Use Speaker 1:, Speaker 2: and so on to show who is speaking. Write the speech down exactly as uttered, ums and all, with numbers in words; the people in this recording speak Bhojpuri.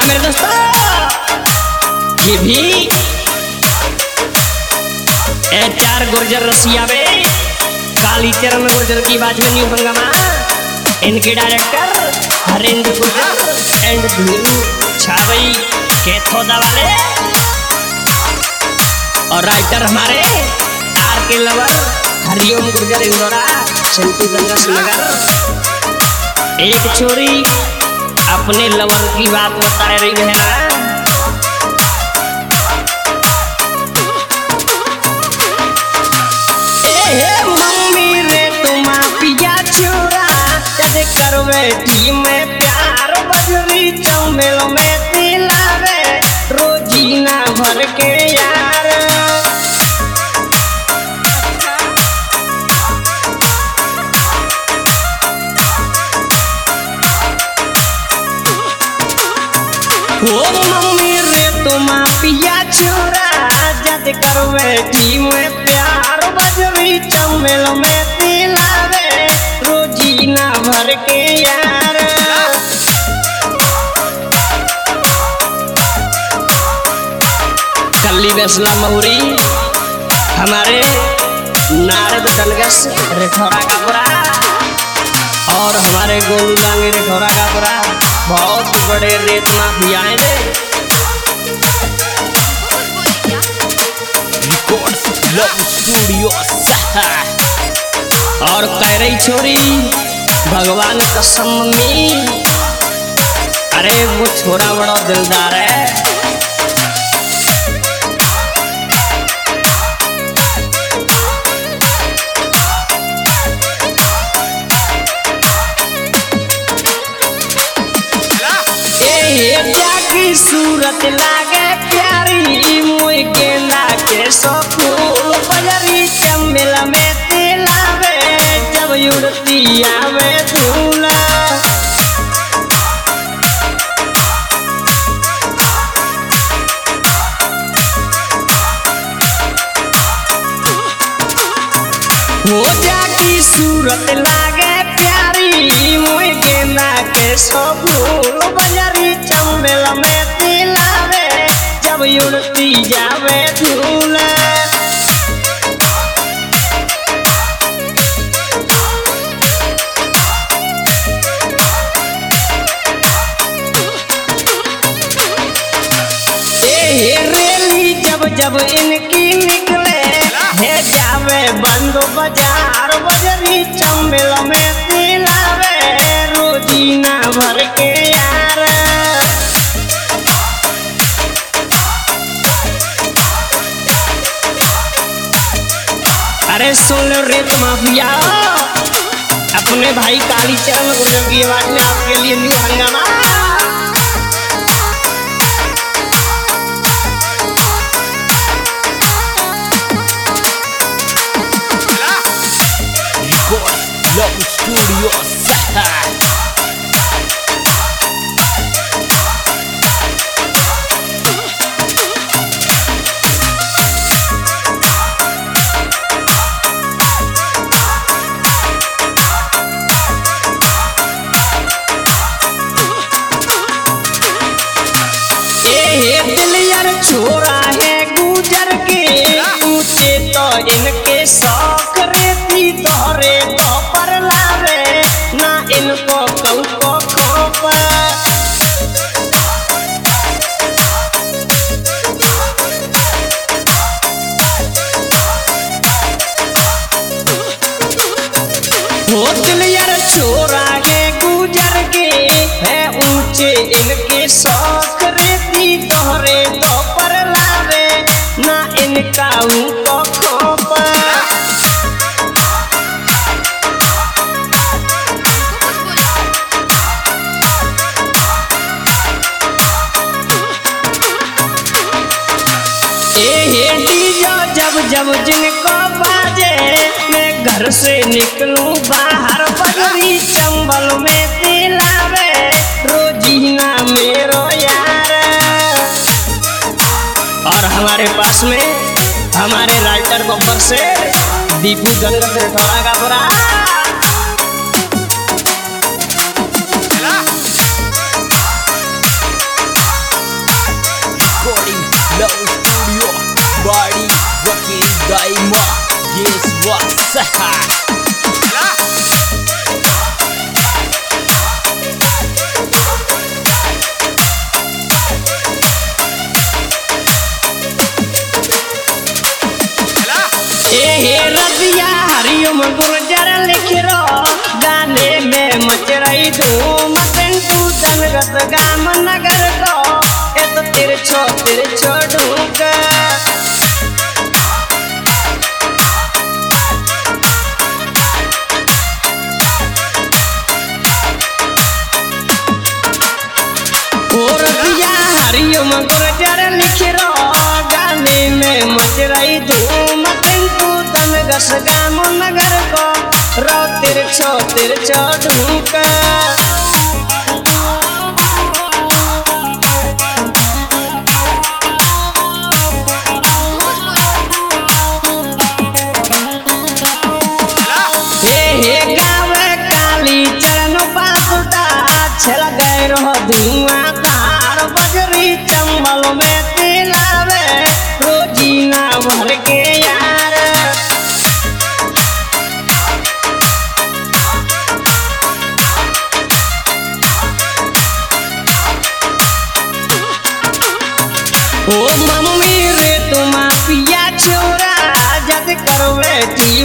Speaker 1: मेरे दोस्तों ये भी ए चार गुर्जर रसिया में काली चरण गुर्जर की बात में न्यू हंगामा इनके डायरेक्टर हरेंद्र गुर्जर एंड धीरू छावई केथोदा वाले और राइटर हमारे R K lover Hariom Gurjar Indaura शंतु गंगा श्रीनगर। एक छोरी अपने लवर की बात बता रही है ना, ए मम्मी रे तुम पिया छोरा जद करवे टी में प्यार बजरी चमेल में दिलावे रोजीना भर के यार। ओ मम्मी रे तुम पिया छोरा जद करवे टी में प्यार बजरी चमेल में दिलावे रोजीना भर के यार। कल्ली बेसला महुरी हमारे नारद डलगस रेखौरा का पूरा और हमारे गोलू डांगे रेखौरा का पूरा बहुत बड़े रेत माफिया हैं रे।
Speaker 2: रिकॉर्ड्स लव स्टूडियो
Speaker 1: और कह रही छोरी भगवान कसम में, अरे वो छोरा बड़ा दिलदार है। जाकी सूरत लागे प्यारी मुई गेंदा के सो फूल बजरी चमेल में दिलावे जब उड़ती आवे धूला। हो जाकी सूरत लागे प्यारी मुई गेंदा के सो फूल बजरी चमेल में दिलावे जब उड़ती जावे धूला। ए रेली जब जब इनकी निकले है जावे बंद बाजार बजरी चमेल में दिलावे रोजीना भर के यार। अरे सुन लो रेत माफिया अपने भाई काली चरण गुर्जर की आवाज में आपके लिए न्यू हंगामा।
Speaker 2: रिकॉर्ड्स लव स्टूडियो छोरा है गुजर के ऊंचे तो इनके शौक रेती तोहरे तो पर लावे ना इनको कहू को खोप। हो दिल यार छोरा है गुजर के है ऊंचे इनके शौक रेती तोहरे तो पर लावे ना इनका उनको खोप। ए डीजो जब जब जिनको बाजे मैं घर से निकलूं बाहर बजरी चंबल में दिलावे रोजीना मेरो यार। और हमारे पास में हमारे राइटर बब्बर से दीपू गंगा रेखौरा का पूरा हरिओम गुर्जर लिख रो गाने में मच रही धूम टेंटू दनगत गाम नगर को ए तो तेरे छो तेरे छो ढूंढ और दिया हरिओम गुर्जर लिख रो गाने में मच रही धूम टेंटू दनगत गाम नगर को रो तेरे छो तेरे छो ढूंढ छला गए रहो धुआं तार बजरी चंबल में तिलावे रोजीना भर के यार ओ मम्मी रे तुम पिया छोरा जद करवे